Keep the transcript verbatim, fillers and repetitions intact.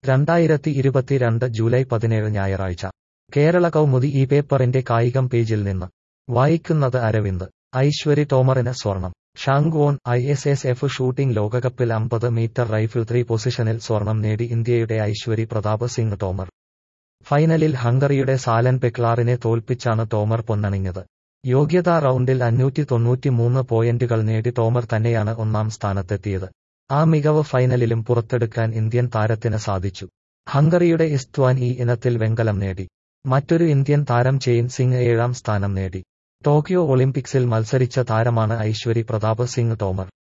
രണ്ടായിരത്തി ഇരുപത്തിരണ്ട് ജൂലൈ പതിനേഴ് ഞായറാഴ്ച കേരള കൗമുദി ഈ പേപ്പറിന്റെ കായികം പേജിൽ നിന്ന് വായിക്കുന്നത് അരവിന്ദ്. ഐശ്വരി ടോമറിന് സ്വർണം. Changwon I S S F shooting ലോകകപ്പിൽ അമ്പത് മീറ്റർ റൈഫിൾ ത്രീ പൊസിഷനിൽ സ്വർണം നേടി ഇന്ത്യയുടെ ഐശ്വരി പ്രതാപ് സിംഗ് ടോമർ. ഫൈനലിൽ ഹംഗറിയുടെ സാലൻ പെക്ലാറിനെ തോൽപ്പിച്ചാണ് ടോമർ പൊന്നണിഞ്ഞത്. യോഗ്യതാ റൗണ്ടിൽ അഞ്ഞൂറ്റി തൊണ്ണൂറ്റിമൂന്ന് പോയിന്റുകൾ നേടി ടോമർ തന്നെയാണ് ഒന്നാം സ്ഥാനത്തെത്തിയത്. ആ മികവ് ഫൈനലിലും പുറത്തെടുക്കാൻ ഇന്ത്യൻ താരത്തിന് സാധിച്ചു. ഹംഗറിയുടെ ഇസ്ത്വാൻ ഈ ഇനത്തിൽ വെങ്കലം നേടി. മറ്റൊരു ഇന്ത്യൻ താരം ചെയിൻ സിംഗ് ഏഴാം സ്ഥാനം നേടി. ടോക്കിയോ ഒളിമ്പിക്സിൽ മത്സരിച്ച താരമാണ് ഐശ്വരി പ്രതാപ് സിംഗ് ടോമർ.